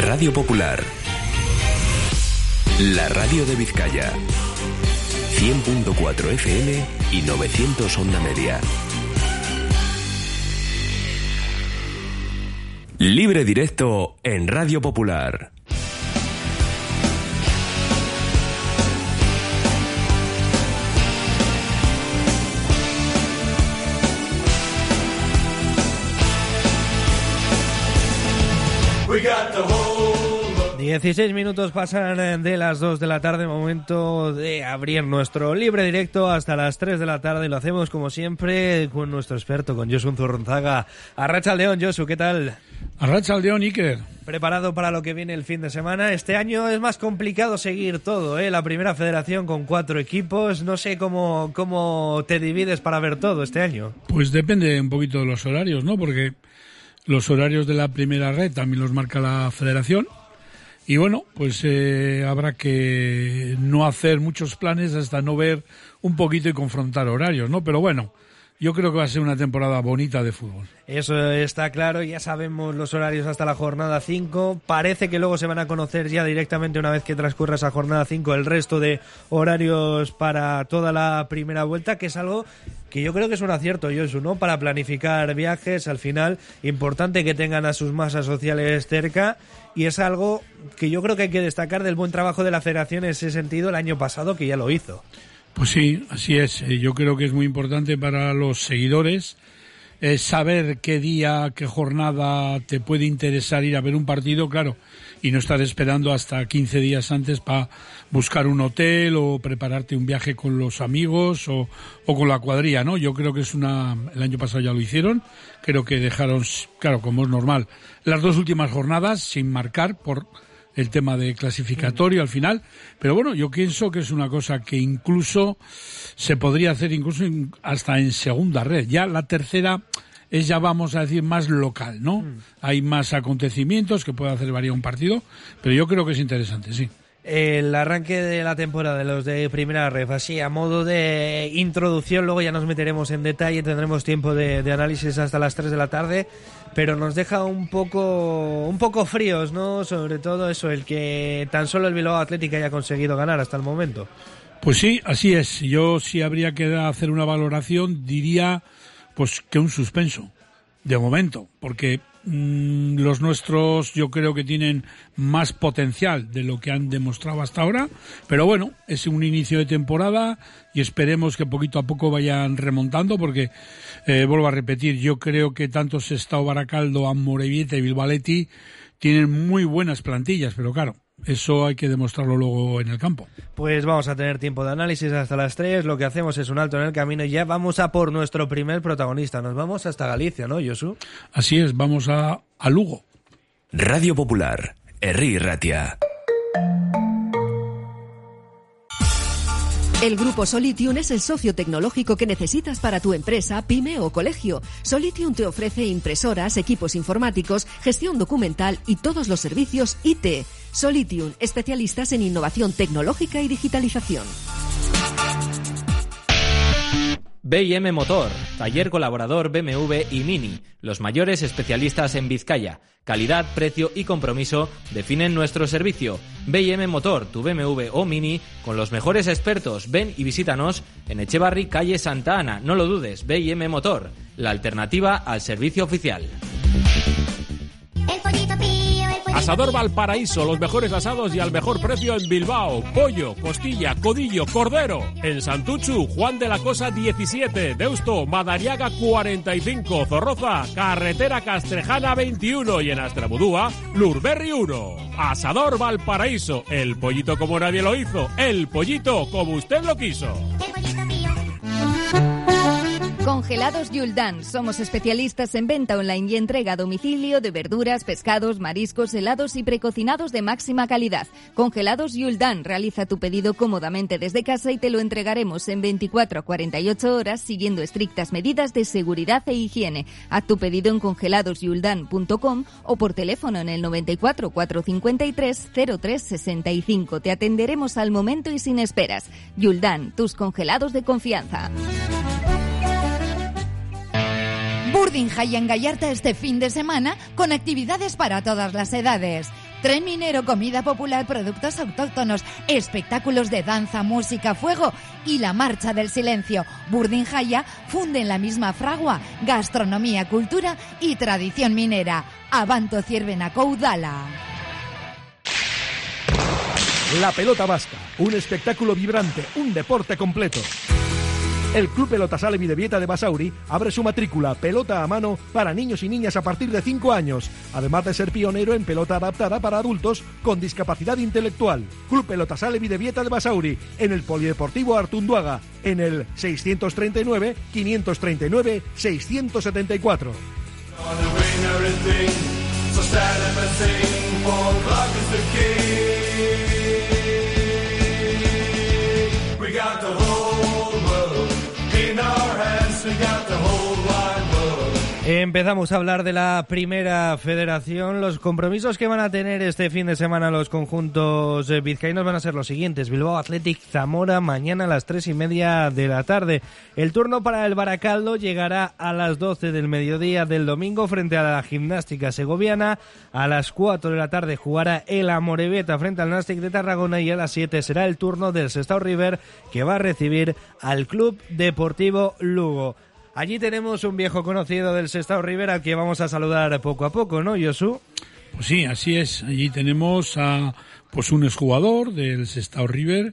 Radio Popular, la radio de Vizcaya, 100.4 FM y 900 onda media. Libre directo en Radio Popular. We got the whole... 16 minutos pasan de las 2 de la tarde, momento de abrir nuestro libre directo hasta las 3 de la tarde. Lo hacemos como siempre con nuestro experto, con Josu Zurronzaga. Arratsaldeon, Josu, ¿qué tal? Arratsaldeon, Iker. ¿Preparado para lo que viene el fin de semana? Este año es más complicado seguir todo, ¿eh? La primera federación con 4 equipos. No sé cómo te divides para ver todo este año. Pues depende un poquito de los horarios, ¿no? Porque los horarios de la primera red también los marca la federación. Y bueno, pues habrá que no hacer muchos planes hasta no ver un poquito y confrontar horarios, ¿no? Pero bueno, yo creo que va a ser una temporada bonita de fútbol. Eso está claro, ya sabemos los horarios hasta la jornada 5. Parece que luego se van a conocer ya directamente una vez que transcurra esa jornada 5 el resto de horarios para toda la primera vuelta, que es algo que yo creo que es un acierto, Josu, ¿no? Para planificar viajes, al final, importante que tengan a sus masas sociales cerca, y es algo que yo creo que hay que destacar del buen trabajo de la federación en ese sentido el año pasado, que ya lo hizo. Pues sí, así es. Yo creo que es muy importante para los seguidores saber qué día, qué jornada te puede interesar ir a ver un partido, claro, y no estar esperando hasta 15 días antes para buscar un hotel o prepararte un viaje con los amigos o con la cuadrilla, ¿no? Yo creo que el año pasado ya lo hicieron, creo que dejaron, claro, como es normal, las 2 últimas jornadas sin marcar por el tema de clasificatorio al final, pero bueno, yo pienso que es una cosa que incluso se podría hacer incluso hasta en segunda red. Ya la tercera es, ya vamos a decir, más local, ¿no? Hay más acontecimientos que puede hacer variar un partido, pero yo creo que es interesante, sí. El arranque de la temporada de los de primera ref, así a modo de introducción, luego ya nos meteremos en detalle, tendremos tiempo de análisis hasta las 3 de la tarde, pero nos deja un poco fríos, ¿no? Sobre todo eso, el que tan solo el Bilbao Athletic haya conseguido ganar hasta el momento. Pues sí, así es. Yo, si habría que hacer una valoración, diría pues que un suspenso, de momento, porque los nuestros yo creo que tienen más potencial de lo que han demostrado hasta ahora, pero bueno, es un inicio de temporada y esperemos que poquito a poco vayan remontando, porque vuelvo a repetir, yo creo que tanto Sestao, Baracaldo, Amorebieta y Bilbao Athletic tienen muy buenas plantillas, pero claro, eso hay que demostrarlo luego en el campo. Pues vamos a tener tiempo de análisis hasta las 3. Lo que hacemos es un alto en el camino y ya vamos a por nuestro primer protagonista. Nos vamos hasta Galicia, ¿no, Josu? Así es, vamos a Lugo. Radio Popular, Herri Ratia. El Grupo Solitium es el socio tecnológico que necesitas para tu empresa, pyme o colegio. Solitium te ofrece impresoras, equipos informáticos, gestión documental y todos los servicios IT. Solitium, especialistas en innovación tecnológica y digitalización. B&M Motor, taller colaborador BMW y Mini, los mayores especialistas en Vizcaya. Calidad, precio y compromiso definen nuestro servicio. B&M Motor, tu BMW o Mini, con los mejores expertos. Ven y visítanos en Echevarri, calle Santa Ana. No lo dudes, B&M Motor, la alternativa al servicio oficial. Asador Valparaíso, los mejores asados y al mejor precio en Bilbao. Pollo, costilla, codillo, cordero. En Santuchu, Juan de la Cosa 17, Deusto, Madariaga 45, Zorroza, Carretera Castrejana 21 y en Astrabudúa, Lurberri 1. Asador Valparaíso, el pollito como nadie lo hizo, el pollito como usted lo quiso. Congelados Yuldan. Somos especialistas en venta online y entrega a domicilio de verduras, pescados, mariscos, helados y precocinados de máxima calidad. Congelados Yuldan. Realiza tu pedido cómodamente desde casa y te lo entregaremos en 24 a 48 horas siguiendo estrictas medidas de seguridad e higiene. Haz tu pedido en congeladosyuldan.com o por teléfono en el 94 453 0365. Te atenderemos al momento y sin esperas. Yuldan, tus congelados de confianza. Burdin High en Gallarta este fin de semana con actividades para todas las edades. Tren minero, comida popular, productos autóctonos, espectáculos de danza, música, fuego y la marcha del silencio. Burdinjaya funde en la misma fragua gastronomía, cultura y tradición minera. Abanto Ciervena Caudala. La pelota vasca, un espectáculo vibrante, un deporte completo. El Club Pelotasale Bidebieta de Basauri abre su matrícula pelota a mano para niños y niñas a partir de 5 años, además de ser pionero en pelota adaptada para adultos con discapacidad intelectual. Club Pelotasale Bidebieta de Basauri, en el Polideportivo Artunduaga, en el 639-539-674. Empezamos a hablar de la Primera Federación. Los compromisos que van a tener este fin de semana los conjuntos vizcaínos van a ser los siguientes: Bilbao Athletic Zamora mañana a las 3:30 de la tarde. El turno para el Baracaldo llegará a las 12 del mediodía del domingo frente a la Gimnástica Segoviana. A las 4 de la tarde jugará el Amorebieta frente al Nàstic de Tarragona, y a las 7 será el turno del Sestao River, que va a recibir al Club Deportivo Lugo. Allí tenemos un viejo conocido del Sestao River al que vamos a saludar poco a poco, ¿no, Josu? Pues sí, así es. Allí tenemos a un exjugador del Sestao River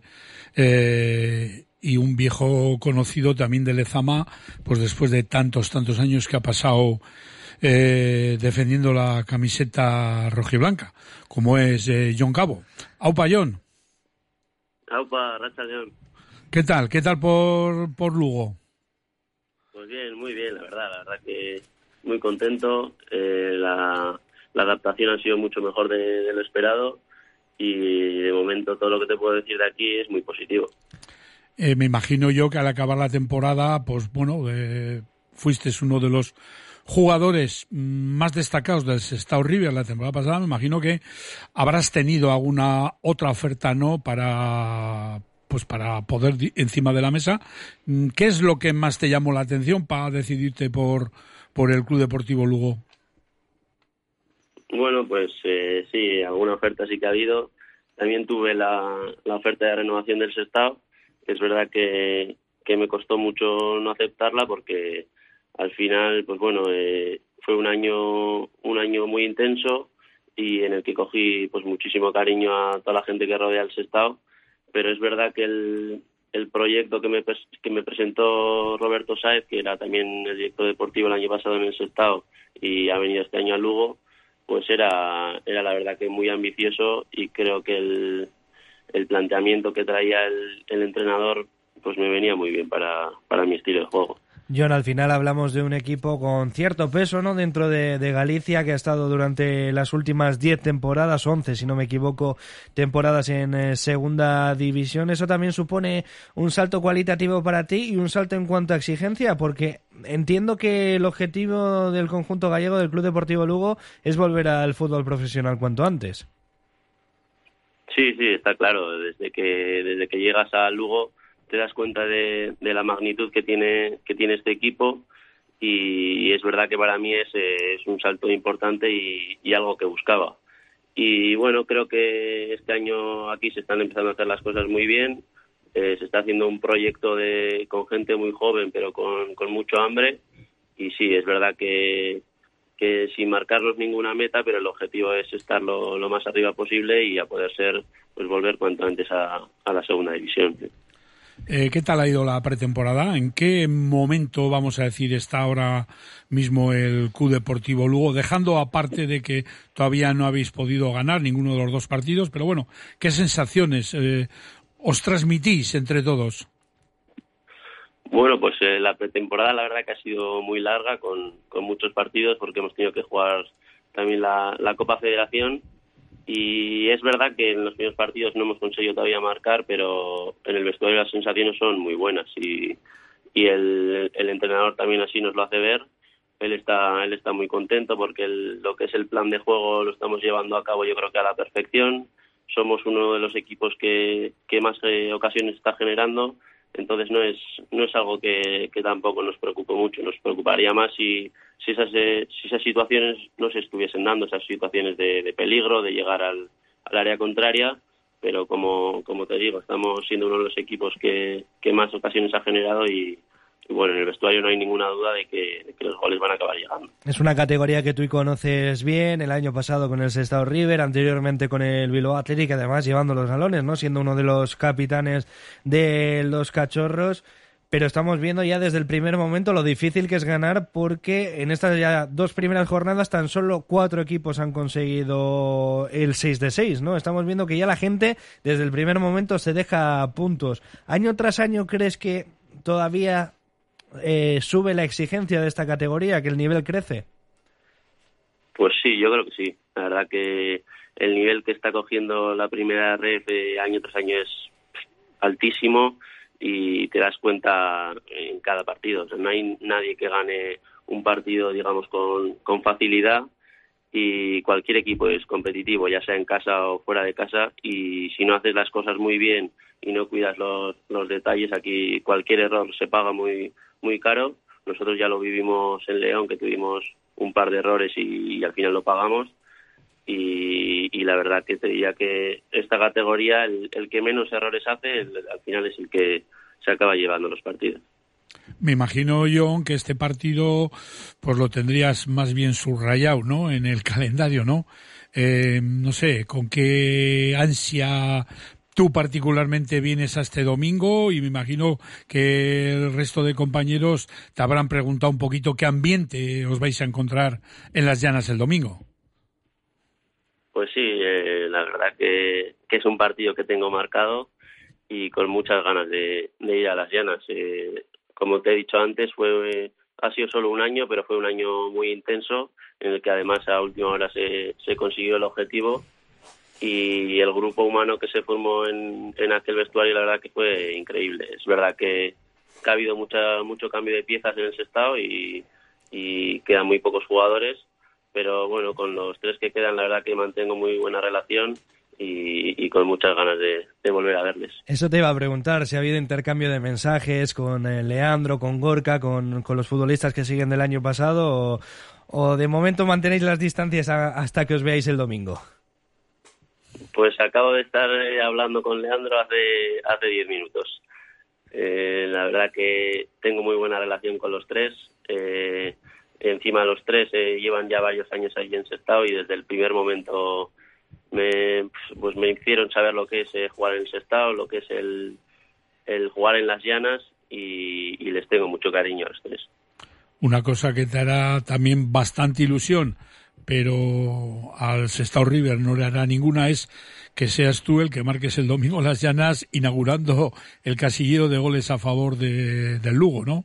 y un viejo conocido también del Lezama, pues después de tantos años que ha pasado defendiendo la camiseta rojiblanca, como es Jon Cabo. Aupa, Jon. Aupa, racha, Jon. ¿Qué tal por Lugo? Pues bien, muy bien, la verdad que muy contento. La adaptación ha sido mucho mejor de lo esperado, y de momento todo lo que te puedo decir de aquí es muy positivo. Me imagino yo que al acabar la temporada, pues bueno, fuiste uno de los jugadores más destacados del Sestao River la temporada pasada. Me imagino que habrás tenido alguna otra oferta, ¿no?, para poder encima de la mesa. ¿Qué es lo que más te llamó la atención para decidirte por el Club Deportivo Lugo? Bueno, pues sí, alguna oferta sí que ha habido. También tuve la oferta de renovación del Sestao. Es verdad que me costó mucho no aceptarla, porque al final, pues bueno, fue un año muy intenso, y en el que cogí pues muchísimo cariño a toda la gente que rodea el Sestao. Pero es verdad que el proyecto que me presentó Roberto Sáez, que era también el director deportivo el año pasado en el Sestao y ha venido este año a Lugo, pues era la verdad que muy ambicioso, y creo que el planteamiento que traía el entrenador pues me venía muy bien para mi estilo de juego. Jon, al final hablamos de un equipo con cierto peso, ¿no?, dentro de Galicia, que ha estado durante las últimas 10 temporadas, 11 si no me equivoco, temporadas en segunda división. ¿Eso también supone un salto cualitativo para ti y un salto en cuanto a exigencia? Porque entiendo que el objetivo del conjunto gallego, del Club Deportivo Lugo, es volver al fútbol profesional cuanto antes. Sí, está claro. Desde que llegas a Lugo te das cuenta de la magnitud que tiene este equipo, y es verdad que para mí es un salto importante y algo que buscaba. Y bueno, creo que este año aquí se están empezando a hacer las cosas muy bien. Se está haciendo un proyecto con gente muy joven, pero con mucho hambre, y sí, es verdad que sin marcarnos ninguna meta, pero el objetivo es estar lo más arriba posible y a poder ser, pues volver cuanto antes a la segunda división. ¿Qué tal ha ido la pretemporada? ¿En qué momento, vamos a decir, está ahora mismo el Club Deportivo Lugo? Dejando aparte de que todavía no habéis podido ganar ninguno de los dos partidos, pero bueno, ¿qué sensaciones os transmitís entre todos? Bueno, pues la pretemporada la verdad que ha sido muy larga, con muchos partidos, porque hemos tenido que jugar también la Copa Federación. Y es verdad que en los primeros partidos no hemos conseguido todavía marcar, pero en el vestuario las sensaciones son muy buenas, y el entrenador también así nos lo hace ver. Él está muy contento, porque lo que es el plan de juego lo estamos llevando a cabo, yo creo que a la perfección. Somos uno de los equipos que más ocasiones está generando. entonces no es algo que tampoco nos preocupe mucho. Nos preocuparía más si esas situaciones no se estuviesen dando, esas situaciones de peligro, de llegar al área contraria, pero como te digo, estamos siendo uno de los equipos que más ocasiones ha generado y bueno, en el vestuario no hay ninguna duda de que los goles van a acabar llegando. Es una categoría que tú conoces bien, el año pasado con el Sestao River, anteriormente con el Bilbao Athletic, además llevando los galones, ¿no? Siendo uno de los capitanes de los cachorros, pero estamos viendo ya desde el primer momento lo difícil que es ganar, porque en estas ya 2 primeras jornadas tan solo 4 equipos han conseguido el 6 de 6, ¿no? Estamos viendo que ya la gente desde el primer momento se deja puntos. Año tras año, ¿crees que todavía sube la exigencia de esta categoría, que el nivel crece? Pues sí, yo creo que sí. La verdad que el nivel que está cogiendo la primera ref año tras año es altísimo y te das cuenta en cada partido. O sea, no hay nadie que gane un partido, digamos, con facilidad, y cualquier equipo es competitivo, ya sea en casa o fuera de casa, y si no haces las cosas muy bien y no cuidas los detalles, aquí cualquier error se paga muy muy caro. Nosotros ya lo vivimos en León, que tuvimos un par de errores y al final lo pagamos, y la verdad que te diría que esta categoría, el que menos errores hace, al final es el que se acaba llevando los partidos. Me imagino, John, que este partido pues lo tendrías más bien subrayado, ¿no?, en el calendario, ¿no? No sé, con qué ansia tú particularmente vienes a este domingo, y me imagino que el resto de compañeros te habrán preguntado un poquito qué ambiente os vais a encontrar en Las Llanas el domingo. Pues sí, la verdad que es un partido que tengo marcado y con muchas ganas de ir a Las Llanas. Como te he dicho antes, ha sido solo un año, pero fue un año muy intenso, en el que además a última hora se consiguió el objetivo, y el grupo humano que se formó en aquel vestuario, la verdad que fue increíble. Es verdad que ha habido mucho cambio de piezas en el Sestao y quedan muy pocos jugadores, pero bueno, con los 3 que quedan, la verdad que mantengo muy buena relación y con muchas ganas de volver a verles. Eso te iba a preguntar, si ha habido intercambio de mensajes con Leandro, con Gorka, con los futbolistas que siguen del año pasado, o de momento mantenéis las distancias hasta que os veáis el domingo. Pues acabo de estar hablando con Leandro hace 10 minutos. La verdad que tengo muy buena relación con los 3. Encima los 3 llevan ya varios años ahí en Sestao, y desde el primer momento me hicieron saber lo que es jugar en Sestao, lo que es el jugar en Las Llanas, y les tengo mucho cariño a los 3. Una cosa que te hará también bastante ilusión, pero al Sestao River no le hará ninguna, es que seas tú el que marques el domingo Las Llanas, inaugurando el casillero de goles a favor del Lugo, ¿no?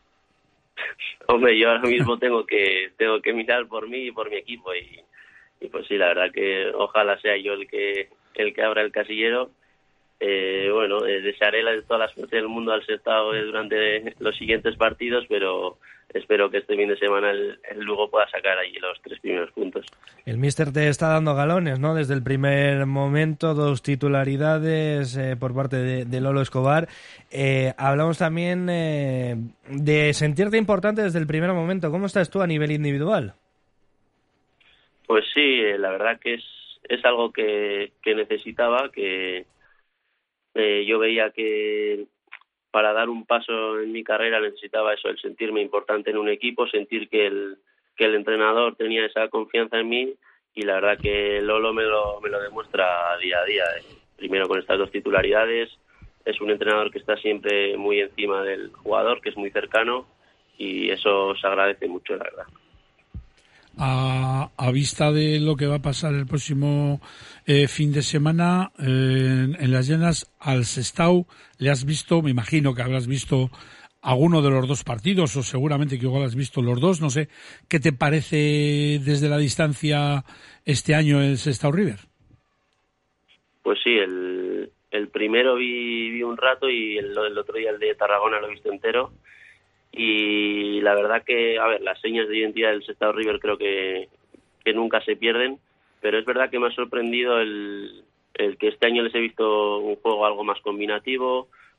Hombre, yo ahora mismo tengo que mirar por mí y por mi equipo, y pues sí, la verdad que ojalá sea yo el que abra el casillero. Desearé toda la suerte del mundo al Sestao durante los siguientes partidos, pero espero que este fin de semana el Lugo pueda sacar allí los 3 primeros puntos. El míster te está dando galones, ¿no? Desde el primer momento, 2 titularidades por parte de Lolo Escobar. Hablamos también de sentirte importante desde el primer momento. ¿Cómo estás tú a nivel individual? Pues sí, la verdad que es algo que necesitaba, que yo veía que para dar un paso en mi carrera necesitaba eso, el sentirme importante en un equipo, sentir que el entrenador tenía esa confianza en mí, y la verdad que Lolo me lo demuestra día a día. Primero con estas 2 titularidades, es un entrenador que está siempre muy encima del jugador, que es muy cercano, y eso se agradece mucho, la verdad. A vista de lo que va a pasar el próximo fin de semana en Las Llanas, al Sestao, ¿le has visto? Me imagino que habrás visto alguno de los 2 partidos, o seguramente que igual has visto los 2, no sé. ¿Qué te parece desde la distancia este año el Sestao River? Pues sí, el primero vi un rato, y el otro día el de Tarragona lo he visto entero. Y la verdad que, las señas de identidad del Sestao River creo que nunca se pierden, pero es verdad que me ha sorprendido el que este año les he visto un juego algo más combinativo,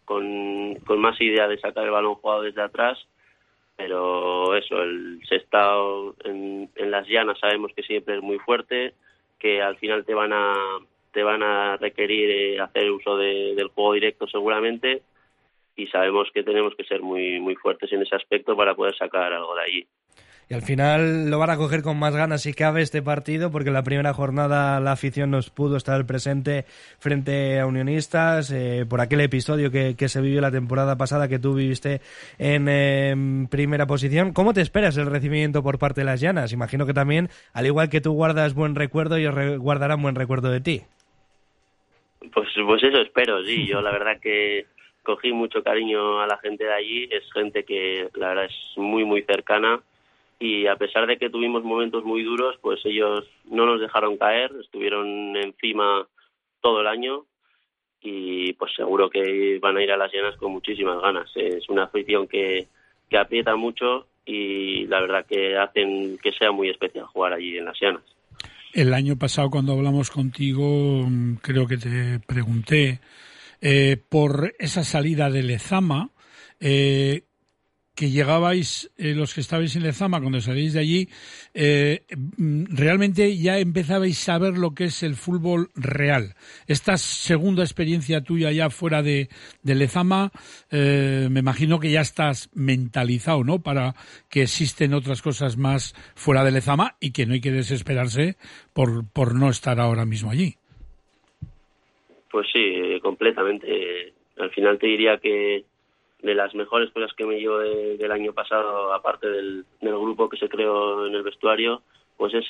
con más idea de sacar el balón jugado desde atrás, pero eso, el Sestao en las llanas sabemos que siempre es muy fuerte, que al final te van a requerir hacer uso del juego directo seguramente, y sabemos que tenemos que ser muy, muy fuertes en ese aspecto para poder sacar algo de allí. Y al final lo van a coger con más ganas si cabe este partido, porque en la primera jornada la afición nos pudo estar presente frente a Unionistas, por aquel episodio que se vivió la temporada pasada que tú viviste en primera posición. ¿Cómo te esperas el recibimiento por parte de las llanas? Imagino que también, al igual que tú guardas buen recuerdo, ellos guardarán buen recuerdo de ti. Pues eso espero, sí. Yo la verdad que cogí mucho cariño a la gente de allí. Es gente que la verdad es muy, muy cercana. Y a pesar de que tuvimos momentos muy duros, pues ellos no nos dejaron caer, estuvieron encima todo el año y pues seguro que van a ir a las llanas con muchísimas ganas. Es una afición que aprieta mucho y la verdad que hacen que sea muy especial jugar allí en las llanas. El año pasado cuando hablamos contigo creo que te pregunté por esa salida de Lezama, que llegabais, los que estabais en Lezama, cuando salíais de allí, realmente ya empezabais a ver lo que es el fútbol real. Esta segunda experiencia tuya ya fuera de Lezama, me imagino que ya estás mentalizado, ¿no?, para que existen otras cosas más fuera de Lezama y que no hay que desesperarse por no estar ahora mismo allí. Pues sí, completamente. Al final te diría que de las mejores cosas que me llevo del año pasado, aparte del grupo que se creó en el vestuario, pues es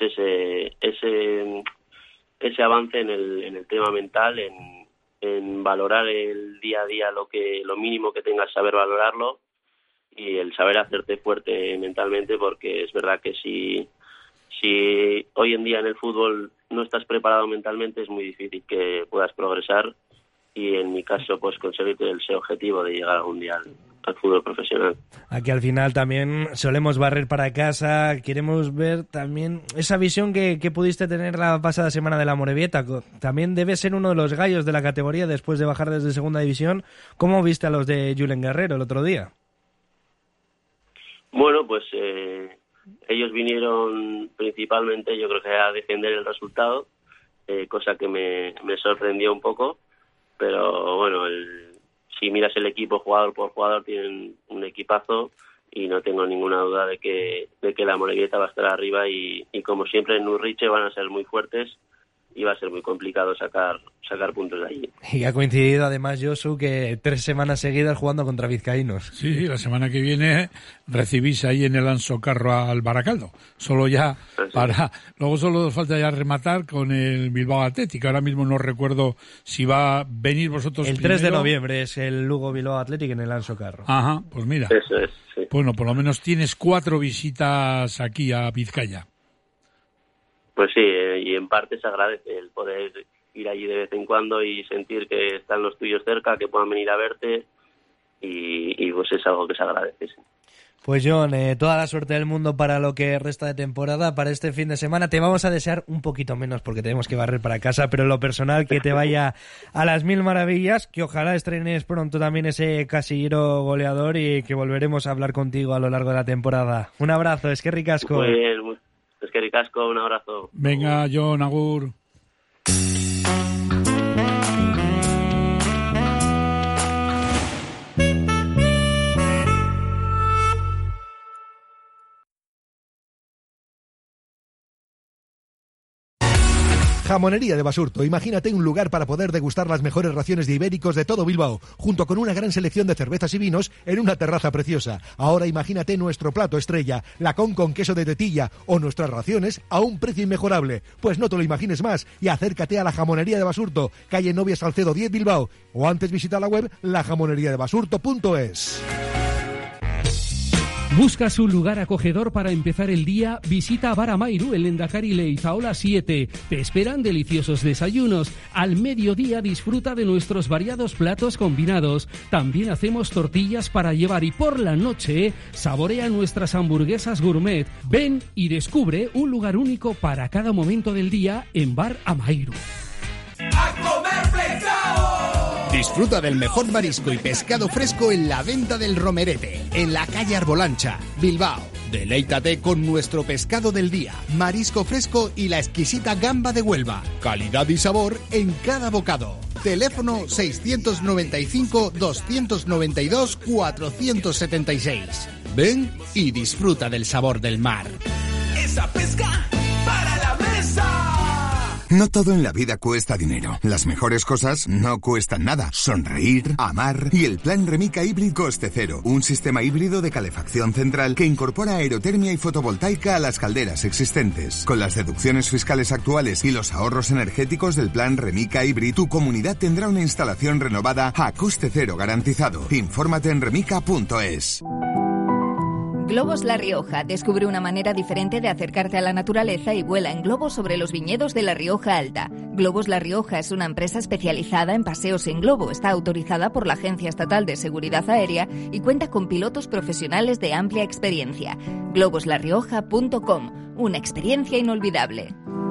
ese avance en el tema mental, en valorar el día a día lo mínimo que tengas, saber valorarlo, y el saber hacerte fuerte mentalmente, porque es verdad que si hoy en día en el fútbol no estás preparado mentalmente, es muy difícil que puedas progresar. Y en mi caso, pues conseguir ese objetivo de llegar algún día al fútbol profesional. Aquí al final también solemos barrer para casa, queremos ver también esa visión que pudiste tener la pasada semana de la Amorebieta. También debe ser uno de los gallos de la categoría después de bajar desde segunda división. ¿Cómo viste a los de Julen Guerrero el otro día? Bueno, pues ellos vinieron principalmente, yo creo que a defender el resultado, cosa que me sorprendió un poco. Pero bueno, si miras el equipo jugador por jugador, tienen un equipazo y no tengo ninguna duda de que la Amorebieta va a estar arriba y como siempre en Urriche van a ser muy fuertes y va a ser muy complicado sacar puntos de allí. Y ha coincidido además, Josu, que 3 semanas seguidas jugando contra vizcaínos. Sí, la semana que viene recibís ahí en el Ansocarro al Baracaldo. Solo ya luego solo falta ya rematar con el Bilbao Athletic. Ahora mismo no recuerdo si va a venir vosotros el 3 de noviembre es el Lugo Bilbao Athletic en el Ansocarro. Ajá, pues mira. Eso es, sí. Bueno, por lo menos tienes 4 visitas aquí a Vizcaya. Pues sí, y en parte se agradece el poder ir allí de vez en cuando y sentir que están los tuyos cerca, que puedan venir a verte y pues es algo que se agradece. Sí. Pues John, toda la suerte del mundo para lo que resta de temporada, para este fin de semana. Te vamos a desear un poquito menos porque tenemos que barrer para casa, pero en lo personal que te vaya a las mil maravillas, que ojalá estrenes pronto también ese casillero goleador y que volveremos a hablar contigo a lo largo de la temporada. Un abrazo, eskerrik asko. Muy bien, eskerrik asko, un abrazo. Venga, John, agur. Jamonería de Basurto. Imagínate un lugar para poder degustar las mejores raciones de ibéricos de todo Bilbao, junto con una gran selección de cervezas y vinos en una terraza preciosa. Ahora imagínate nuestro plato estrella, la con queso de tetilla, o nuestras raciones a un precio inmejorable. Pues no te lo imagines más y acércate a la Jamonería de Basurto, calle Novia Salcedo 10 Bilbao, o antes visita la web lajamoneriadebasurto.es. ¿Buscas un lugar acogedor para empezar el día? Visita Bar Amairu en Lendakari Leizaola 7. Te esperan deliciosos desayunos. Al mediodía disfruta de nuestros variados platos combinados. También hacemos tortillas para llevar y por la noche saborea nuestras hamburguesas gourmet. Ven y descubre un lugar único para cada momento del día en Bar Amairu. ¡A comer pescado! Disfruta del mejor marisco y pescado fresco en la Venta del Romerete, en la calle Arbolancha, Bilbao. Deleítate con nuestro pescado del día, marisco fresco y la exquisita gamba de Huelva. Calidad y sabor en cada bocado. Teléfono 695-292-476. Ven y disfruta del sabor del mar. Esa pesca para la mesa. No todo en la vida cuesta dinero. Las mejores cosas no cuestan nada. Sonreír, amar y el plan Remica Hybrid Coste Cero. Un sistema híbrido de calefacción central que incorpora aerotermia y fotovoltaica a las calderas existentes. Con las deducciones fiscales actuales y los ahorros energéticos del plan Remica Hybrid, tu comunidad tendrá una instalación renovada a coste cero garantizado. Infórmate en remica.es. Globos La Rioja. Descubre una manera diferente de acercarte a la naturaleza y vuela en globo sobre los viñedos de La Rioja Alta. Globos La Rioja es una empresa especializada en paseos en globo. Está autorizada por la Agencia Estatal de Seguridad Aérea y cuenta con pilotos profesionales de amplia experiencia. globoslarrioja.com. Una experiencia inolvidable.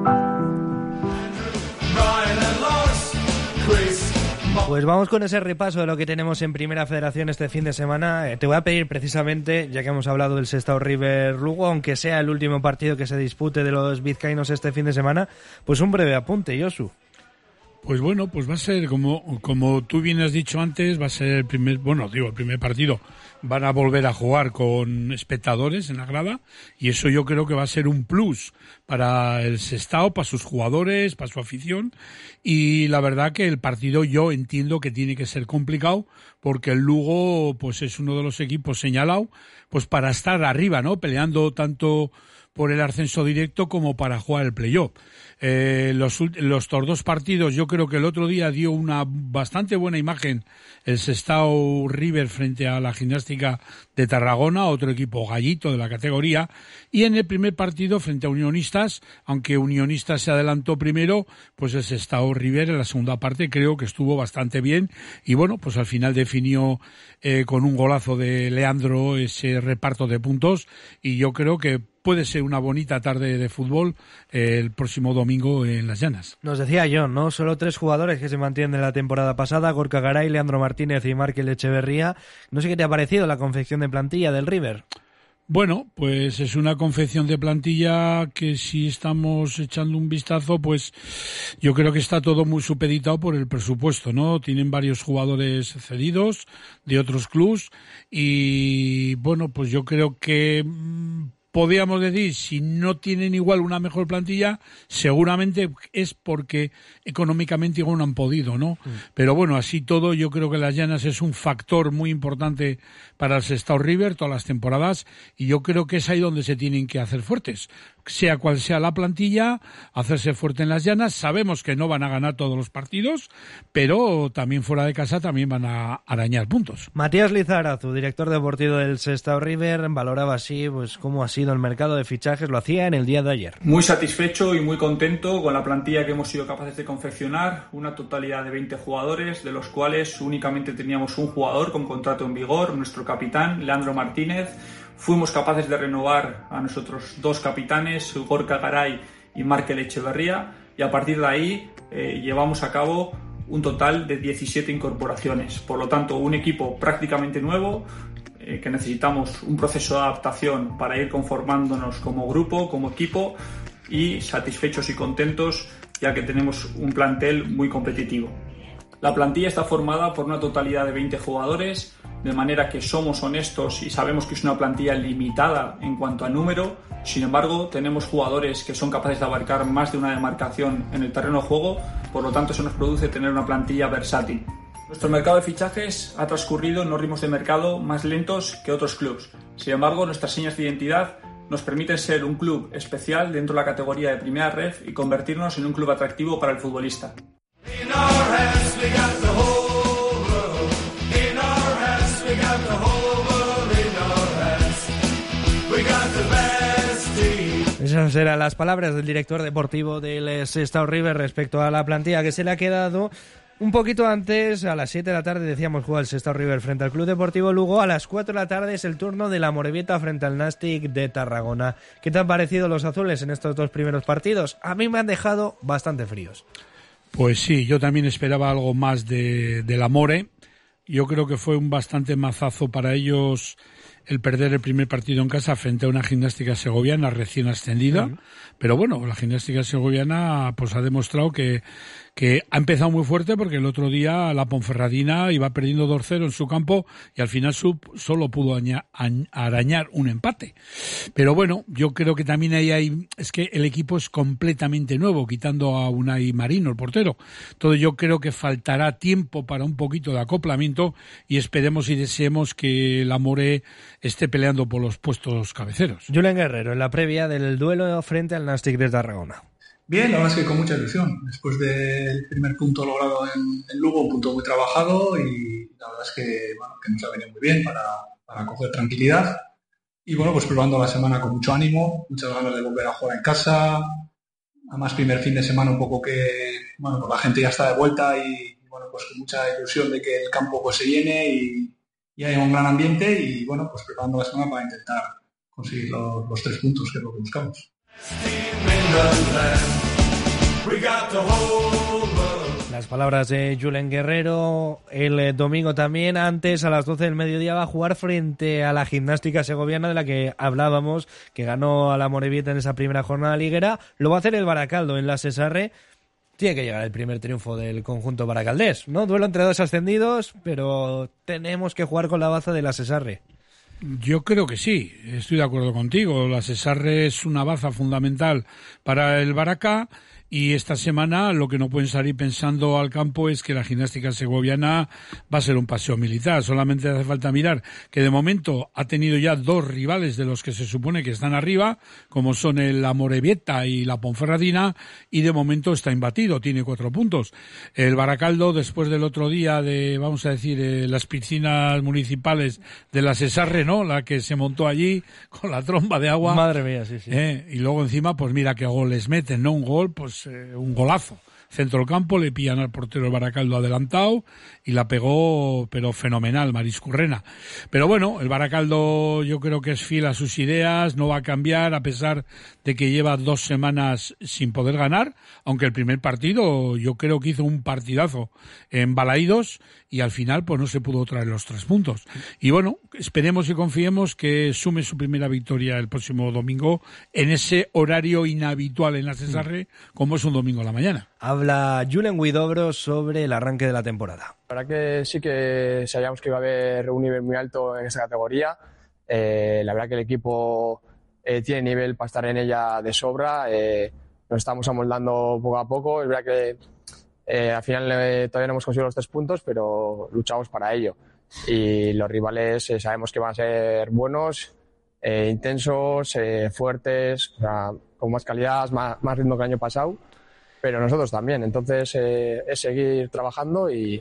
Pues vamos con ese repaso de lo que tenemos en Primera Federación este fin de semana. Te voy a pedir precisamente, ya que hemos hablado del Sestao River Lugo, aunque sea el último partido que se dispute de los vizcaínos este fin de semana, pues un breve apunte, Josu. Pues bueno, pues va a ser, como tú bien has dicho antes, va a ser el primer partido. Van a volver a jugar con espectadores en la grada y eso yo creo que va a ser un plus para el Sestao, para sus jugadores, para su afición, y la verdad que el partido yo entiendo que tiene que ser complicado porque el Lugo pues es uno de los equipos señalado pues para estar arriba, ¿no? Peleando tanto por el ascenso directo como para jugar el playoff. Los dos partidos, yo creo que el otro día dio una bastante buena imagen el Sestao River frente a la Gimnástica de Tarragona, otro equipo gallito de la categoría, y en el primer partido frente a Unionistas, aunque Unionistas se adelantó primero, pues el Sestao River en la segunda parte creo que estuvo bastante bien, y bueno, pues al final definió con un golazo de Leandro ese reparto de puntos, y yo creo que puede ser una bonita tarde de fútbol el próximo domingo en Las Llanas. Nos decía John, ¿no? Solo 3 jugadores que se mantienen de la temporada pasada, Gorka Garay, Leandro Martínez y Markel Echeverría. No sé qué te ha parecido la confección de plantilla del River. Bueno, pues es una confección de plantilla que si estamos echando un vistazo, pues yo creo que está todo muy supeditado por el presupuesto, ¿no? Tienen varios jugadores cedidos de otros clubs y bueno, pues yo creo que podríamos decir, si no tienen igual una mejor plantilla, seguramente es porque económicamente igual no han podido, ¿no? Pero bueno, así todo, yo creo que Las Llanas es un factor muy importante para el Sestao River todas las temporadas y yo creo que es ahí donde se tienen que hacer fuertes. Sea cual sea la plantilla, hacerse fuerte en Las Llanas. Sabemos que no van a ganar todos los partidos, pero también fuera de casa también van a arañar puntos. Matías Lizarazu, director deportivo del Sestao River, valoraba así pues cómo ha sido el mercado de fichajes, lo hacía en el día de ayer. Muy satisfecho y muy contento con la plantilla que hemos sido capaces de confeccionar, una totalidad de 20 jugadores, de los cuales únicamente teníamos un jugador con contrato en vigor, nuestro capitán, Leandro Martínez. Fuimos capaces de renovar a nosotros 2 capitanes, Gorka Garay y Markel Echeverría, y a partir de ahí llevamos a cabo un total de 17 incorporaciones. Por lo tanto, un equipo prácticamente nuevo, que necesitamos un proceso de adaptación para ir conformándonos como grupo, como equipo, y satisfechos y contentos ya que tenemos un plantel muy competitivo. La plantilla está formada por una totalidad de 20 jugadores, de manera que somos honestos y sabemos que es una plantilla limitada en cuanto a número. Sin embargo, tenemos jugadores que son capaces de abarcar más de una demarcación en el terreno de juego, por lo tanto eso nos produce tener una plantilla versátil. Nuestro mercado de fichajes ha transcurrido en los ritmos de mercado más lentos que otros clubes. Sin embargo, nuestras señas de identidad nos permiten ser un club especial dentro de la categoría de Primera Ref y convertirnos en un club atractivo para el futbolista. Esas eran las palabras del director deportivo del Sestao River respecto a la plantilla que se le ha quedado. Un poquito antes, a las 7 de la tarde, decíamos, juega el Sestao River frente al Club Deportivo Lugo. A las 4 de la tarde es el turno de la Amorebieta frente al Nàstic de Tarragona. ¿Qué te han parecido los azules en estos 2 primeros partidos? A mí me han dejado bastante fríos. Pues sí, yo también esperaba algo más del Amore. Yo creo que fue un bastante mazazo para ellos el perder el primer partido en casa frente a una Gimnástica Segoviana recién ascendida. Pero bueno, la Gimnástica Segoviana pues ha demostrado que ha empezado muy fuerte, porque el otro día la Ponferradina iba perdiendo 2-0 en su campo y al final solo pudo arañar un empate. Pero bueno, yo creo que también es que el equipo es completamente nuevo, quitando a Unai Marino, el portero. Entonces yo creo que faltará tiempo para un poquito de acoplamiento y esperemos y deseemos que el Amore esté peleando por los puestos cabeceros. Julen Guerrero, en la previa del duelo frente al Nàstic de Tarragona. Bien, la verdad es que con mucha ilusión. Después del primer punto logrado en Lugo, un punto muy trabajado, y la verdad es que nos ha venido muy bien para coger tranquilidad. Y bueno, pues probando la semana con mucho ánimo, muchas ganas de volver a jugar en casa. Además, primer fin de semana un poco que, pues la gente ya está de vuelta y bueno, pues con mucha ilusión de que el campo pues se llene y haya un gran ambiente, y bueno, pues preparando la semana para intentar conseguir los 3 puntos, que es lo que buscamos. Las palabras de Julen Guerrero. El domingo también, antes a las 12 del mediodía, va a jugar frente a la Gimnástica Segoviana, de la que hablábamos, que ganó a la Amorebieta en esa primera jornada liguera. Lo va a hacer el Baracaldo en la Cesarre. Tiene que llegar el primer triunfo del conjunto baracaldés, ¿no? Duelo entre 2 ascendidos, pero tenemos que jugar con la baza de la Cesarre. Yo creo que sí, estoy de acuerdo contigo. La Cesarre es una baza fundamental para el Baracá, y esta semana lo que no pueden salir pensando al campo es que la Gimnástica Segoviana va a ser un paseo militar. Solamente hace falta mirar que de momento ha tenido ya 2 rivales de los que se supone que están arriba, como son el Amorebieta y la Ponferradina, y de momento está imbatido, tiene 4 puntos. El Baracaldo, después del otro día de, vamos a decir, las piscinas municipales de la Cesarre, ¿no? La que se montó allí con la tromba de agua. Madre mía, sí. Y luego encima, pues mira qué goles meten, ¿no? Un gol, pues un golazo. Centro del campo, le pillan al portero el Baracaldo adelantado y la pegó, pero fenomenal, Mariscurrena. Pero bueno, el Baracaldo yo creo que es fiel a sus ideas, no va a cambiar a pesar de que lleva 2 semanas sin poder ganar, aunque el primer partido yo creo que hizo un partidazo en Balaídos y al final pues no se pudo traer los 3 puntos. Y bueno, esperemos y confiemos que sume su primera victoria el próximo domingo en ese horario inhabitual en la Cesarre, como es un domingo a la mañana. Habla Julen Huidobro sobre el arranque de la temporada. La verdad que sí que sabíamos que iba a haber un nivel muy alto en esa categoría. La verdad que el equipo tiene nivel para estar en ella de sobra. Nos estamos amoldando poco a poco. Es verdad que al final todavía no hemos conseguido los 3 puntos, pero luchamos para ello. Y los rivales sabemos que van a ser buenos, intensos, fuertes, o sea, con más calidad, más ritmo que el año pasado. Pero nosotros también, entonces es seguir trabajando y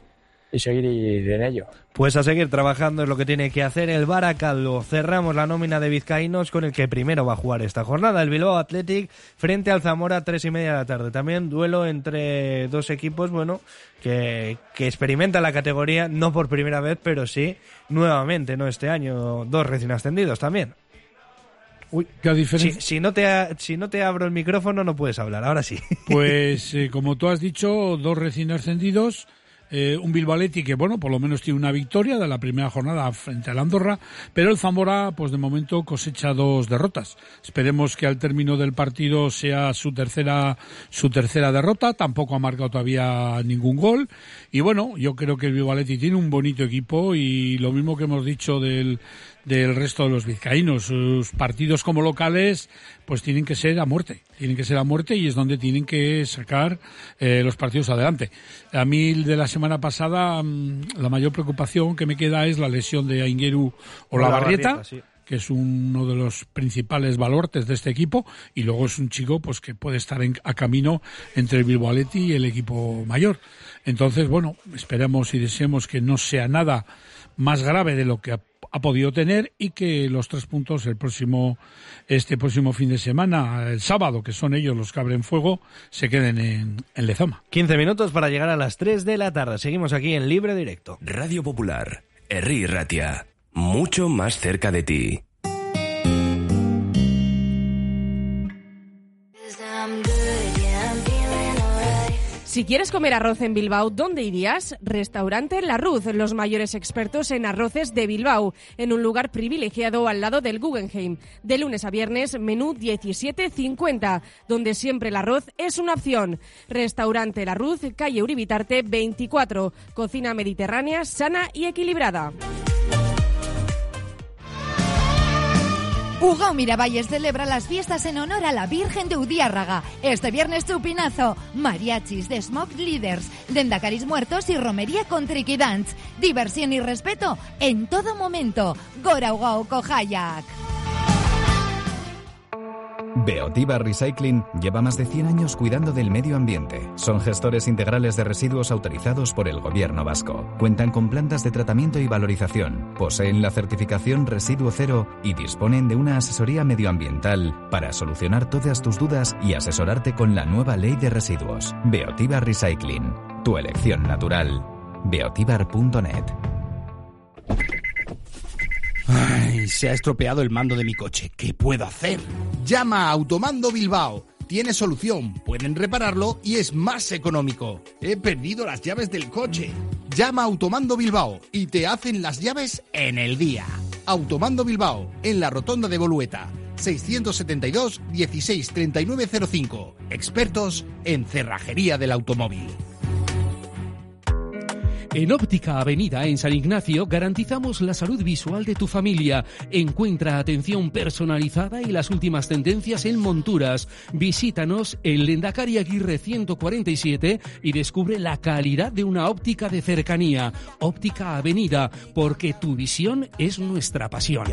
seguir en ello. Pues a seguir trabajando es lo que tiene que hacer el Baracaldo. Cerramos la nómina de vizcaínos con el que primero va a jugar esta jornada, el Bilbao Athletic frente al Zamora, 3:30 de la tarde. También duelo entre 2 equipos, bueno, que experimentan la categoría, no por primera vez, pero sí nuevamente, no este año, 2 recién ascendidos también. Uy, ¿qué diferencia? Si no te abro el micrófono no puedes hablar, ahora sí. Pues como tú has dicho, 2 recién ascendidos, un Bilbao Athletic que bueno, por lo menos tiene una victoria de la primera jornada frente al Andorra, pero el Zamora pues de momento cosecha 2 derrotas. Esperemos que al término del partido sea su tercera derrota. Tampoco ha marcado todavía ningún gol y bueno, yo creo que el Bilbao Athletic tiene un bonito equipo y lo mismo que hemos dicho del resto de los vizcaínos. Sus partidos como locales pues tienen que ser a muerte y es donde tienen que sacar los partidos adelante. A mí de la semana pasada la mayor preocupación que me queda es la lesión de Aingeru Olavarrieta, sí, que es uno de los principales baluartes de este equipo, y luego es un chico pues que puede estar a camino entre el Bilbao Athletic y el equipo mayor. Entonces, bueno, esperamos y deseemos que no sea nada más grave de lo que ha podido tener y que los 3 puntos este próximo fin de semana, el sábado, que son ellos los que abren fuego, se queden en Lezama. 15 minutos para llegar a las 3 de la tarde. Seguimos aquí en Libre Directo. Radio Popular, Herri Ratia, mucho más cerca de ti. Si quieres comer arroz en Bilbao, ¿dónde irías? Restaurante La Ruz, los mayores expertos en arroces de Bilbao, en un lugar privilegiado al lado del Guggenheim. De lunes a viernes, menú 17,50, donde siempre el arroz es una opción. Restaurante La Ruz, calle Uribitarte 24, cocina mediterránea, sana y equilibrada. Ugao Miravalles celebra las fiestas en honor a la Virgen de Udiárraga. Este viernes chupinazo, mariachis de Smoke Leaders, Lendacaris muertos y romería con Tricky Dance. Diversión y respeto en todo momento. Gora Ugao Kohayak. Beotiba Recycling lleva más de 100 años cuidando del medio ambiente. Son gestores integrales de residuos autorizados por el Gobierno vasco. Cuentan con plantas de tratamiento y valorización, poseen la certificación Residuo Cero y disponen de una asesoría medioambiental para solucionar todas tus dudas y asesorarte con la nueva ley de residuos. Beotiba Recycling, tu elección natural. beotibar.net. Ay, se ha estropeado el mando de mi coche. ¿Qué puedo hacer? Llama a Automando Bilbao. Tiene solución, pueden repararlo y es más económico. He perdido las llaves del coche. Llama a Automando Bilbao y te hacen las llaves en el día. Automando Bilbao, en la rotonda de Bolueta. 672 16 3905. Expertos en cerrajería del automóvil. En Óptica Avenida, en San Ignacio, garantizamos la salud visual de tu familia. Encuentra atención personalizada y las últimas tendencias en monturas. Visítanos en Lendakari Aguirre 147 y descubre la calidad de una óptica de cercanía. Óptica Avenida, porque tu visión es nuestra pasión.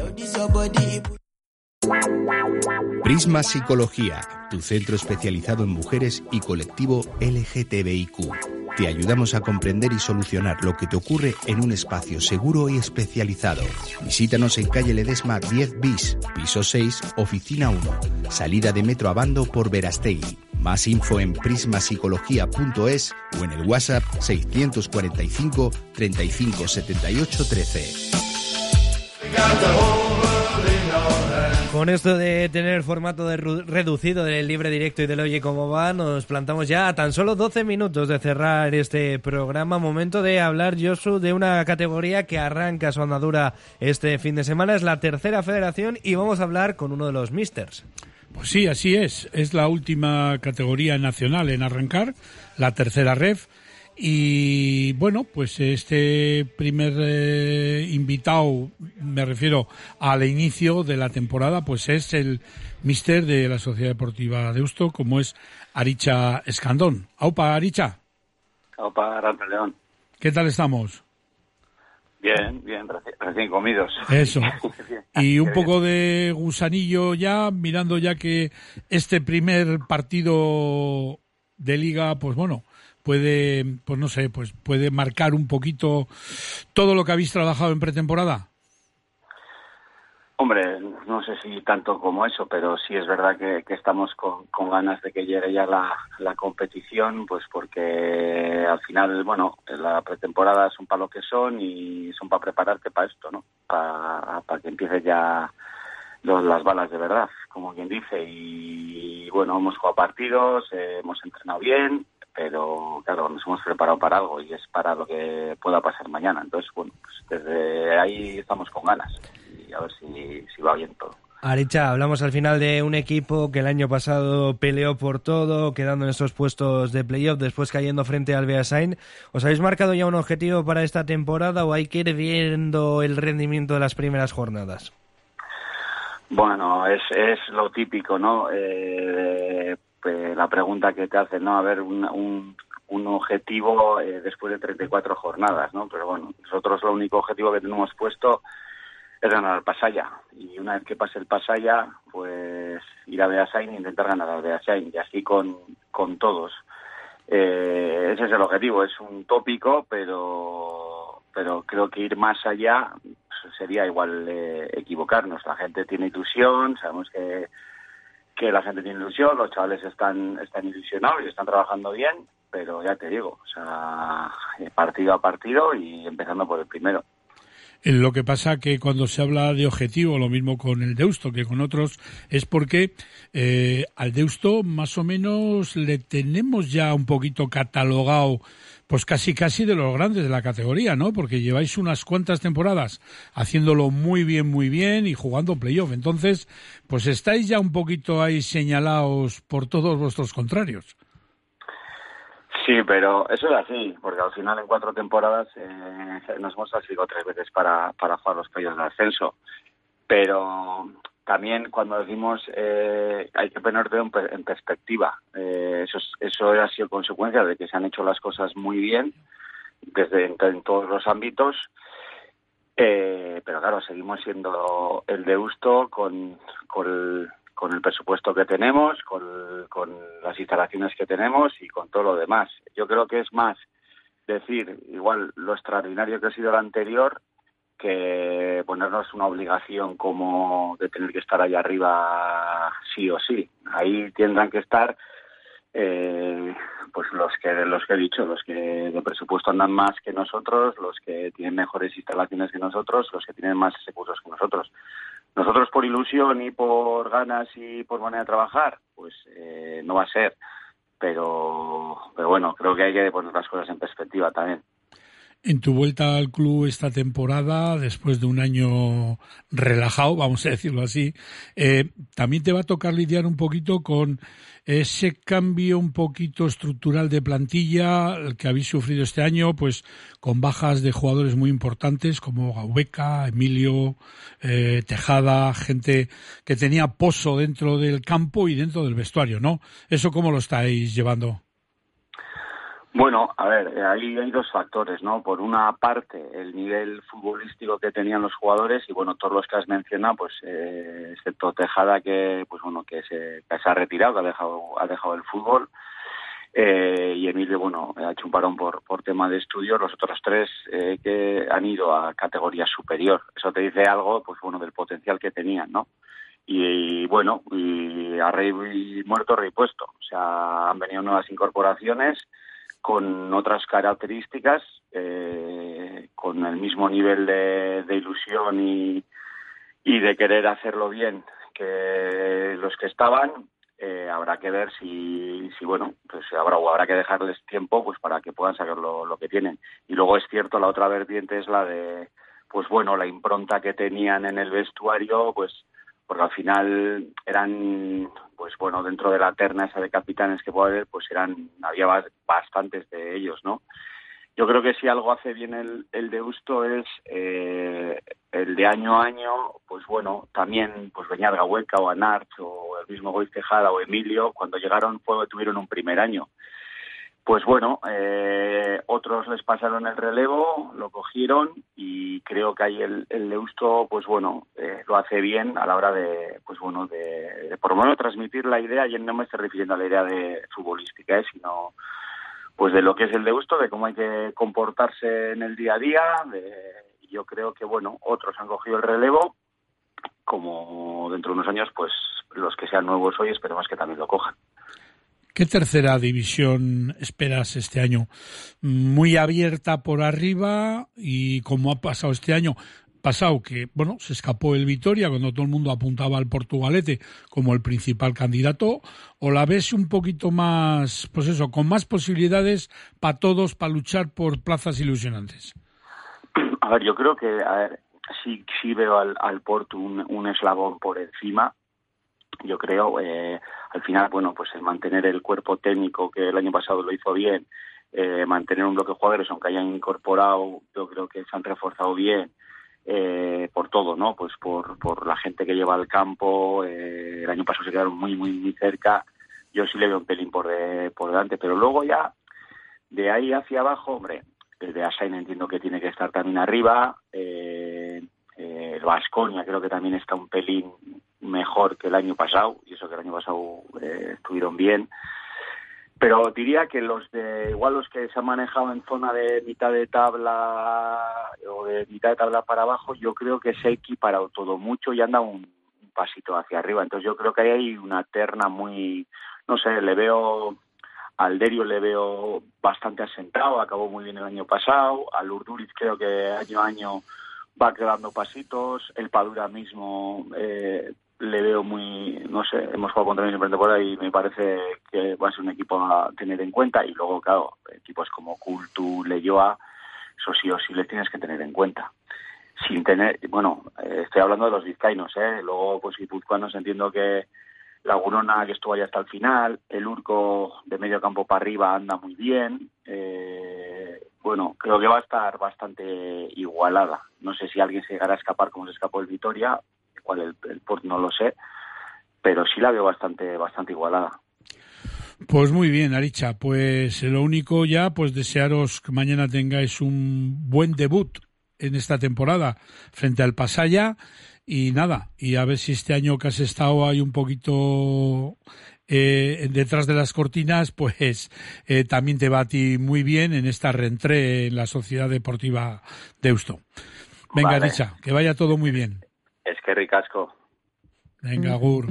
Prisma Psicología, tu centro especializado en mujeres y colectivo LGTBIQ. Te ayudamos a comprender y solucionar lo que te ocurre en un espacio seguro y especializado. Visítanos en calle Ledesma 10 bis, piso 6, oficina 1, salida de Metro Abando por Verastegui. Más info en prismapsicología.es o en el WhatsApp 645 35 78 13. Con esto de tener formato reducido del libre directo y del Oye Cómo Va, nos plantamos ya a tan solo 12 minutos de cerrar este programa. Momento de hablar, Josu, de una categoría que arranca su andadura este fin de semana. Es la tercera federación y vamos a hablar con uno de los místers. Pues sí, así es. Es la última categoría nacional en arrancar, la tercera ref. Y bueno, pues este primer invitado, me refiero al inicio de la temporada, pues es el míster de la Sociedad Deportiva Deusto, como es Aritxa Escandón. Aupa, Aritxa. Aupa, Arantza León. ¿Qué tal estamos? Bien, recién comidos. Eso. Y un poco de gusanillo ya, mirando ya que este primer partido de liga, pues bueno, puede, pues no sé, pues puede marcar un poquito todo lo que habéis trabajado en pretemporada. Hombre, no sé si tanto como eso, pero sí es verdad que estamos con ganas de que llegue ya la competición, pues porque al final, bueno, la pretemporada son para lo que son y son para prepararte para esto, ¿no? Para que empiece ya las balas de verdad, como quien dice. Y bueno, hemos jugado partidos, hemos entrenado bien, pero claro, nos hemos preparado para algo y es para lo que pueda pasar mañana. Entonces, bueno, pues desde ahí estamos con ganas y a ver si va bien todo. Aritxa, hablamos al final de un equipo que el año pasado peleó por todo, quedando en esos puestos de playoff, después cayendo frente al Beasain. ¿Os habéis marcado ya un objetivo para esta temporada o hay que ir viendo el rendimiento de las primeras jornadas? Bueno, es lo típico, ¿no? La pregunta que te hacen, ¿no? A ver, un objetivo después de 34 jornadas, ¿no? Pero bueno, nosotros lo único objetivo que tenemos puesto es ganar al Pasaia. Y una vez que pase el Pasaia, pues ir a Beasain e intentar ganar al Beasain. Y así con todos. Ese es el objetivo. Es un tópico, pero creo que ir más allá sería igual equivocarnos. La gente tiene ilusión, sabemos que la gente tiene ilusión, los chavales están ilusionados y están trabajando bien, pero ya te digo, o sea, partido a partido y empezando por el primero. Lo que pasa que cuando se habla de objetivo, lo mismo con el Deusto que con otros, es porque al Deusto más o menos le tenemos ya un poquito catalogado, pues casi de los grandes de la categoría, ¿no? Porque lleváis unas cuantas temporadas haciéndolo muy bien y jugando playoff. Entonces, pues estáis ya un poquito ahí señalados por todos vuestros contrarios. Sí, pero eso es así, porque al final en 4 temporadas nos hemos clasificado 3 veces para jugar los playoffs de ascenso. Pero también cuando decimos hay que ponerlo en perspectiva. Eso ha sido consecuencia de que se han hecho las cosas muy bien en todos los ámbitos. Pero claro, seguimos siendo el Deusto con el presupuesto que tenemos, con las instalaciones que tenemos y con todo lo demás. Yo creo que es más decir igual lo extraordinario que ha sido el anterior que ponernos una obligación como de tener que estar allá arriba sí o sí. Ahí tendrán que estar pues los que he dicho, los que de presupuesto andan más que nosotros, los que tienen mejores instalaciones que nosotros, los que tienen más recursos que nosotros. Nosotros por ilusión y por ganas y por manera de trabajar, pues no va a ser. Pero bueno, creo que hay que poner las cosas en perspectiva también. En tu vuelta al club esta temporada, después de un año relajado, vamos a decirlo así, también te va a tocar lidiar un poquito con ese cambio un poquito estructural de plantilla que habéis sufrido este año, pues con bajas de jugadores muy importantes como Gaubeca, Emilio, Tejada, gente que tenía pozo dentro del campo y dentro del vestuario, ¿no? ¿Eso cómo lo estáis llevando? Bueno, a ver, ahí hay 2 factores, ¿no? Por una parte, el nivel futbolístico que tenían los jugadores y, bueno, todos los que has mencionado, pues, excepto Tejada, que se ha retirado, ha dejado el fútbol, y Emilio, bueno, ha hecho un parón por tema de estudio. Los otros 3 que han ido a categoría superior. Eso te dice algo, pues, bueno, del potencial que tenían, ¿no? Y bueno, y a rey muerto, rey puesto. O sea, han venido nuevas incorporaciones con otras características, con el mismo nivel de ilusión y de querer hacerlo bien que los que estaban. Habrá que ver si bueno, pues habrá que dejarles tiempo pues para que puedan sacar lo que tienen. Y luego es cierto, la otra vertiente es la de, pues bueno, la impronta que tenían en el vestuario, pues porque al final eran, pues bueno, dentro de la terna esa de capitanes que puede haber, pues había bastantes de ellos, ¿no? Yo creo que si algo hace bien el Deusto es el de año a año, pues bueno, también pues Beñat Gaubeca o Anart o el mismo Goiz Tejada o Emilio, cuando llegaron tuvieron un primer año. Pues bueno, otros les pasaron el relevo, lo cogieron y creo que ahí el Deusto, pues bueno, lo hace bien a la hora de, pues bueno, de por lo menos transmitir la idea, y no me estoy refiriendo a la idea de futbolística, sino pues de lo que es el Deusto, de cómo hay que comportarse en el día a día. Yo creo que bueno, otros han cogido el relevo, como dentro de unos años, pues los que sean nuevos hoy esperemos que también lo cojan. ¿Qué tercera división esperas este año? Muy abierta por arriba y como ha pasado este año, que bueno, se escapó el Vitoria cuando todo el mundo apuntaba al Portugalete como el principal candidato, o la ves un poquito más, pues eso, con más posibilidades para todos, para luchar por plazas ilusionantes? A ver, yo creo que sí veo al Porto un eslabón por encima. Yo creo, al final, bueno, pues el mantener el cuerpo técnico que el año pasado lo hizo bien, mantener un bloque de jugadores, aunque hayan incorporado, yo creo que se han reforzado bien, por todo, ¿no? Pues por la gente que lleva al campo, el año pasado se quedaron muy, muy, muy cerca. Yo sí le veo un pelín por delante, pero luego ya, de ahí hacia abajo, hombre, el de Asain entiendo que tiene que estar también arriba, el Baskonia creo que también está un pelín mejor que el año pasado, y eso que el año pasado estuvieron bien, pero diría que los que se han manejado en zona de mitad de tabla o de mitad de tabla para abajo, yo creo que se ha equiparado todo mucho y anda un pasito hacia arriba. Entonces yo creo que ahí hay una terna muy, no sé, le veo al Derio, le veo bastante asentado, acabó muy bien el año pasado, al Urduriz creo que año a año va quedando pasitos. El Padura mismo le veo muy, no sé, hemos jugado contra ellos en pretemporada y me parece que va a ser un equipo a tener en cuenta. Y luego, claro, equipos como Cultu, Leioa, eso sí o sí les tienes que tener en cuenta. Sin tener, bueno, estoy hablando de los vizcaínos, luego pues guipuzcoanos entiendo que Lagunona, que estuvo ahí hasta el final, el Urco de medio campo para arriba anda muy bien. Bueno, creo que va a estar bastante igualada. No sé si alguien se llegará a escapar como se escapó el Vitoria, cuál el Port no lo sé, pero sí la veo bastante igualada. Pues muy bien, Aricha, pues lo único ya, pues desearos que mañana tengáis un buen debut en esta temporada frente al Pasaya y nada, y a ver si este año que has estado ahí un poquito detrás de las cortinas, pues también te va a ti muy bien en esta reentré en la Sociedad Deportiva Deusto. Venga, vale. Aricha, que vaya todo muy bien. Es que ricasco. Venga, Agur.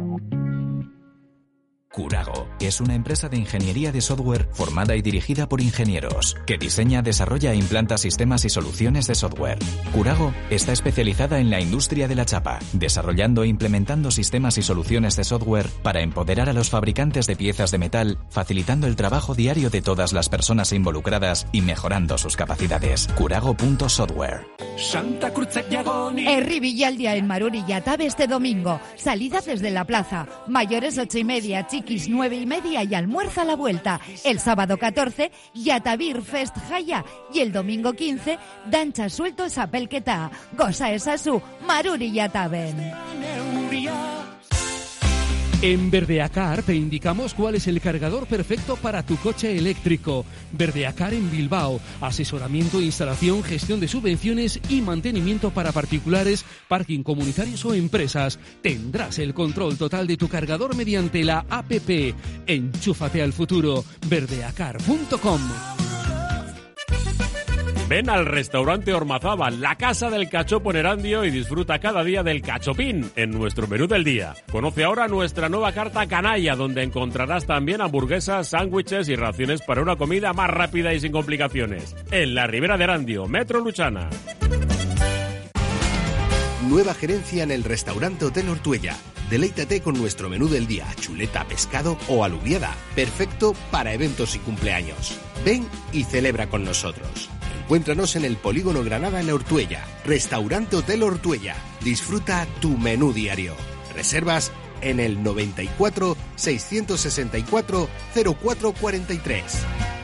Curago es una empresa de ingeniería de software formada y dirigida por ingenieros, que diseña, desarrolla e implanta sistemas y soluciones de software. Curago está especializada en la industria de la chapa, desarrollando e implementando sistemas y soluciones de software para empoderar a los fabricantes de piezas de metal, facilitando el trabajo diario de todas las personas involucradas y mejorando sus capacidades. Curago.software. Herri Villaldia en Maruri y Atabe este domingo. Salida desde la plaza. Mayores 8:30, chiquis 9:30 y almuerzo a la vuelta. El sábado 14, Yatavir Fest Jaya. Y el domingo 15, Dancha Suelto Zapelqueta. Goza Esasu, Maruri y Ataben. En Verdeacar te indicamos cuál es el cargador perfecto para tu coche eléctrico. Verdeacar en Bilbao. Asesoramiento, instalación, gestión de subvenciones y mantenimiento para particulares, parking comunitarios o empresas. Tendrás el control total de tu cargador mediante la APP. Enchúfate al futuro. Verdeacar.com. Ven al restaurante Ormazábal, la casa del cachopo en Erandio, y disfruta cada día del cachopín en nuestro menú del día. Conoce ahora nuestra nueva carta canalla, donde encontrarás también hamburguesas, sándwiches y raciones para una comida más rápida y sin complicaciones. En la Ribera de Erandio, Metro Luchana. Nueva gerencia en el restaurante Hotel Ortuella. Deleítate con nuestro menú del día, chuleta, pescado o alubiada. Perfecto para eventos y cumpleaños. Ven y celebra con nosotros. Encuéntranos en el Polígono Granada en Ortuella. Restaurante Hotel Ortuella. Disfruta tu menú diario. Reservas en el 94 664 0443.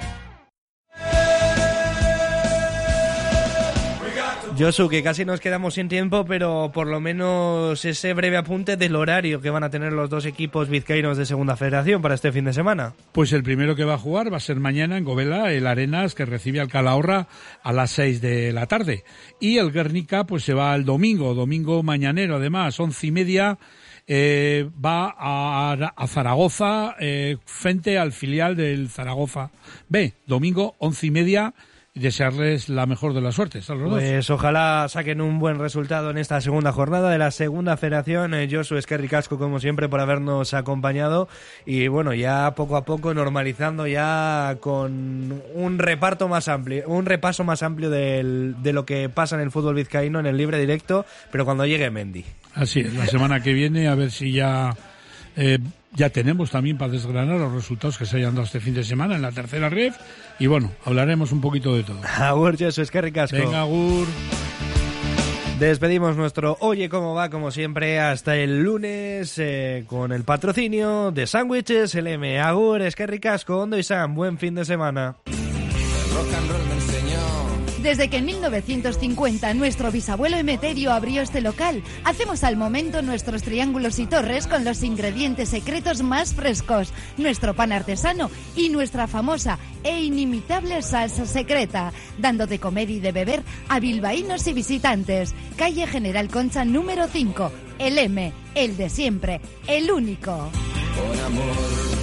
Josu, que casi nos quedamos sin tiempo, pero por lo menos ese breve apunte del horario que van a tener los dos equipos vizcaínos de Segunda Federación para este fin de semana. Pues el primero que va a jugar va a ser mañana en Govela, el Arenas, que recibe al Calahorra a las 6 de la tarde. Y el Guernica pues se va el domingo mañanero, además, 11:30, va a Zaragoza, frente al filial del Zaragoza B. Domingo, 11:30. Y desearles la mejor de las suertes a los dos. Pues ojalá saquen un buen resultado en esta segunda jornada de la Segunda Federación. Josu, eskerrik asko como siempre por habernos acompañado, y bueno, ya poco a poco normalizando ya con un repaso más amplio de lo que pasa en el fútbol vizcaíno en el libre directo, pero cuando llegue Mendy. Así es, la semana que viene a ver si ya tenemos también para desgranar los resultados que se hayan dado este fin de semana en la tercera ref, y bueno, hablaremos un poquito de todo. Agur, Josu, eskerrik asko. Venga, agur. Despedimos nuestro Oye Cómo Va, como siempre, hasta el lunes, con el patrocinio de Sándwiches LM. Agur, eskerrik asko, ondo izan, buen fin de semana. Rock and roll me enseñó. Desde que en 1950 nuestro bisabuelo Emeterio abrió este local, hacemos al momento nuestros triángulos y torres con los ingredientes secretos más frescos, nuestro pan artesano y nuestra famosa e inimitable salsa secreta, dando de comer y de beber a bilbaínos y visitantes. Calle General Concha número 5, el M, el de siempre, el único. Por amor.